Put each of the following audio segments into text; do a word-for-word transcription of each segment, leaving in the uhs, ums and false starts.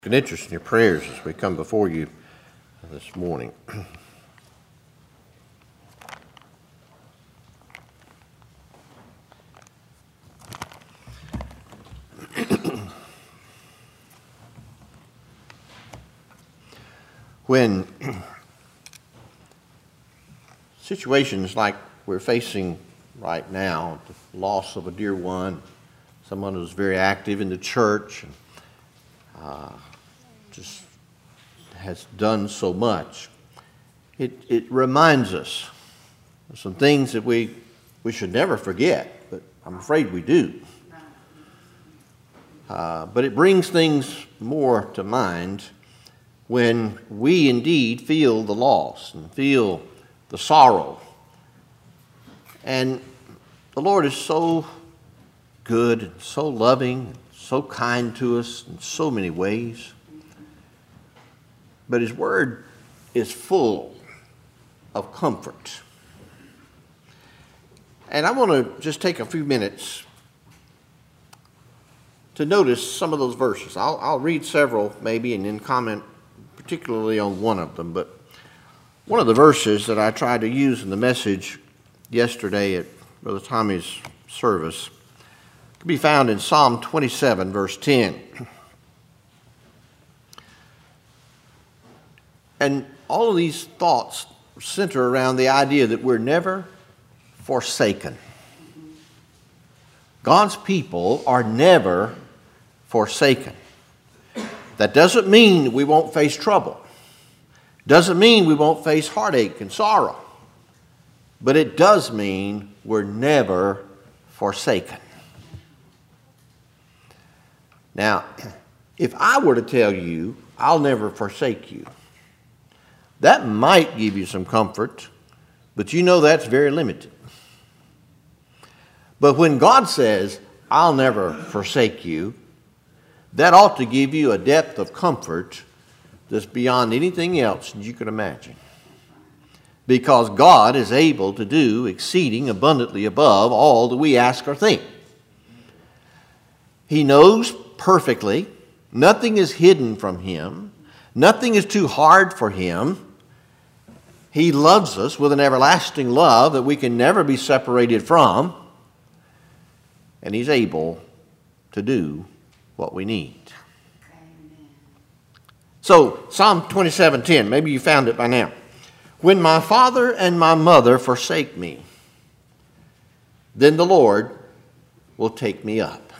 An interest in your prayers as we come before you this morning. When situations like we're facing right now, the loss of a dear one, someone who's very active in the church, uh, just has done so much, it, it reminds us of some things that we, we should never forget, but I'm afraid we do. Uh, but it brings things more to mind when we indeed feel the loss and feel the sorrow. And the Lord is so good and so loving, so kind to us in so many ways. But His Word is full of comfort. And I want to just take a few minutes to notice some of those verses. I'll, I'll read several maybe and then comment particularly on one of them. But one of the verses that I tried to use in the message yesterday at Brother Tommy's service can be found in Psalm twenty-seven, verse ten. And all of these thoughts center around the idea that we're never forsaken. God's people are never forsaken. That doesn't mean we won't face trouble. Doesn't mean we won't face heartache and sorrow. But it does mean we're never forsaken. Now, if I were to tell you, I'll never forsake you, that might give you some comfort, but you know that's very limited. But when God says, I'll never forsake you, that ought to give you a depth of comfort that's beyond anything else you could imagine. Because God is able to do exceeding abundantly above all that we ask or think. He knows perfectly. Nothing is hidden from Him. Nothing is too hard for Him. He loves us with an everlasting love that we can never be separated from. And He's able to do what we need. Amen. So, Psalm twenty-seven ten, maybe you found it by now. When my father and my mother forsake me, then the Lord will take me up.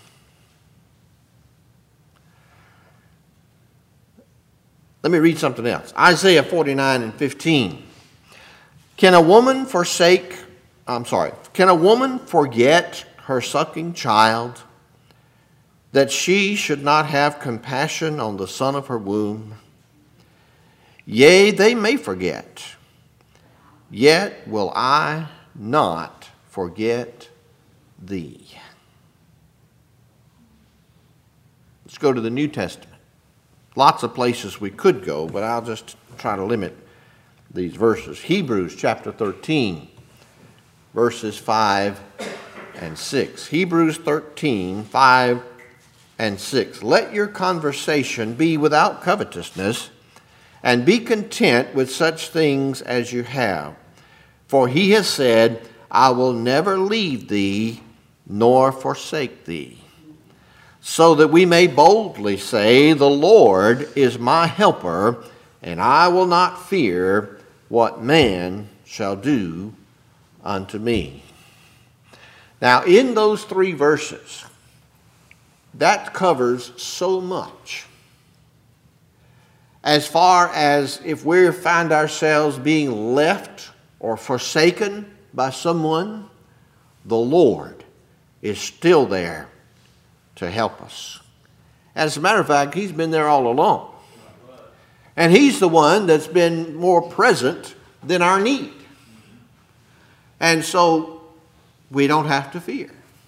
Let me read something else. Isaiah forty-nine and fifteen. Can a woman forsake, I'm sorry, can a woman forget her sucking child, that she should not have compassion on the son of her womb? Yea, they may forget, yet will I not forget thee. Let's go to the New Testament. Lots of places we could go, but I'll just try to limit these verses. Hebrews chapter thirteen, verses five and six. Hebrews thirteen, five and six. Let your conversation be without covetousness, and be content with such things as you have. For He has said, I will never leave thee nor forsake thee. So that we may boldly say, the Lord is my helper, and I will not fear what man shall do unto me. Now, in those three verses, that covers so much. As far as if we find ourselves being left or forsaken by someone, the Lord is still there to help us. As a matter of fact, He's been there all along. And He's the one that's been more present than our need. And so we don't have to fear.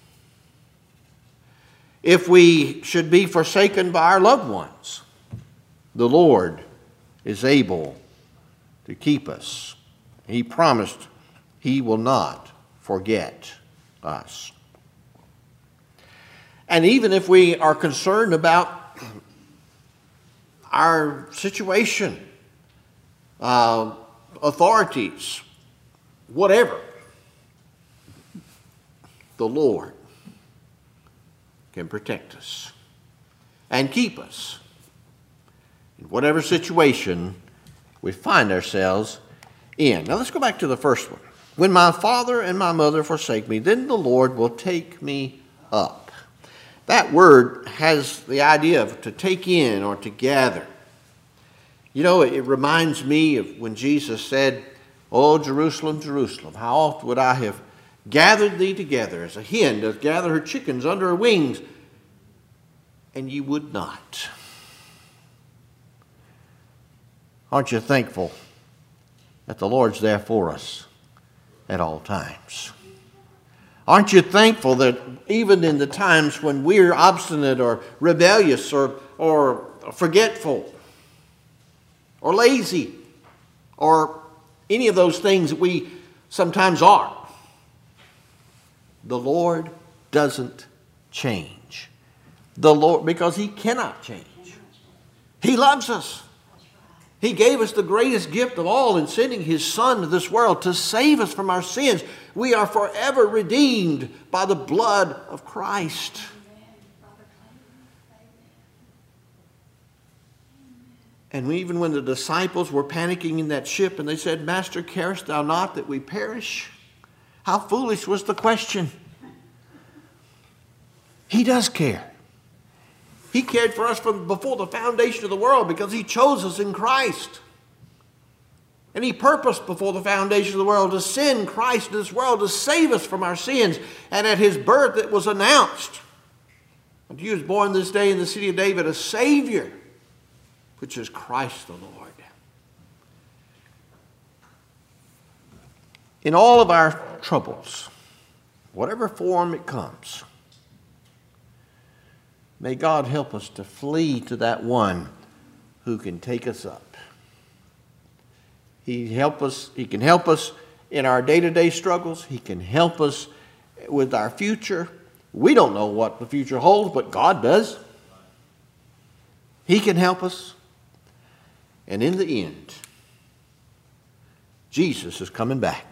If we should be forsaken by our loved ones, the Lord is able to keep us. He promised He will not forget us. And even if we are concerned about our situation, uh, authorities, whatever, the Lord can protect us and keep us in whatever situation we find ourselves in. Now let's go back to the first one. When my father and my mother forsake me, then the Lord will take me up. That word has the idea of to take in or to gather. You know, it reminds me of when Jesus said, "Oh, Jerusalem, Jerusalem, how oft would I have gathered thee together as a hen doth gather her chickens under her wings, and ye would not." Aren't you thankful that the Lord's there for us at all times? Aren't you thankful that even in the times when we're obstinate or rebellious or, or forgetful or lazy or any of those things that we sometimes are, the Lord doesn't change. The Lord, because He cannot change. He loves us. He gave us the greatest gift of all in sending His Son to this world to save us from our sins. We are forever redeemed by the blood of Christ. And even when the disciples were panicking in that ship and they said, "Master, carest thou not that we perish?" How foolish was the question. He does care. He cared for us from before the foundation of the world because He chose us in Christ. And He purposed before the foundation of the world to send Christ to this world to save us from our sins. And at His birth it was announced, "Unto you is born this day in the city of David a Savior, which is Christ the Lord." In all of our troubles, whatever form it comes, may God help us to flee to that one who can take us up. He help us, he can help us in our day-to-day struggles. He can help us with our future. We don't know what the future holds, but God does. He can help us. And in the end, Jesus is coming back.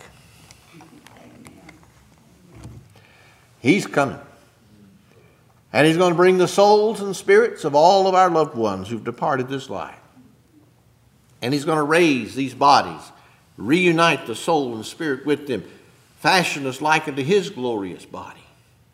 He's coming. And He's going to bring the souls and spirits of all of our loved ones who've departed this life. And He's going to raise these bodies, reunite the soul and spirit with them, fashion us like unto His glorious body.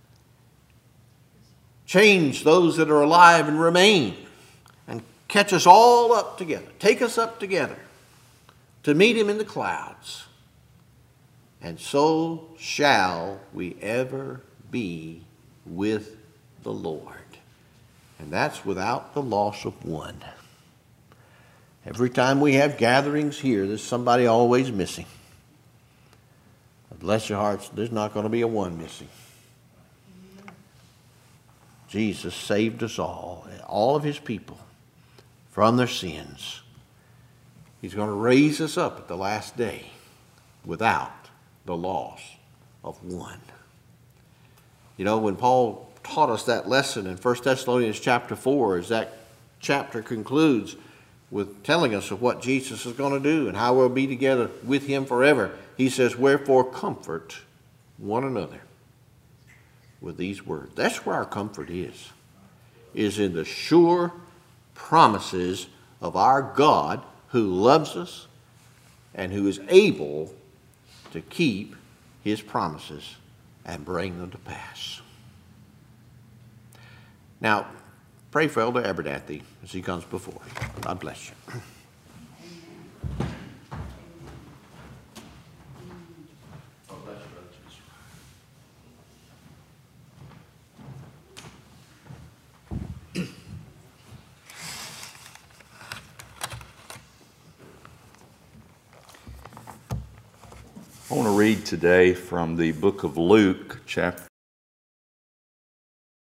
Change those that are alive and remain, and catch us all up together, take us up together to meet Him in the clouds. And so shall we ever be with the Lord. And that's without the loss of one. Every time we have gatherings here, there's somebody always missing. But bless your hearts, there's not going to be a one missing. Jesus saved us all, all of His people, from their sins. He's going to raise us up at the last day without the loss of one. You know, when Paul taught us that lesson in First Thessalonians chapter four, as that chapter concludes with telling us of what Jesus is going to do and how we'll be together with Him forever, he says, "Wherefore comfort one another with these words." That's where our comfort is, is in the sure promises of our God who loves us and who is able to keep His promises and bring them to pass. Now, pray for Elder Abernathy as he comes before you. God bless you. I want to read today from the book of Luke, chapter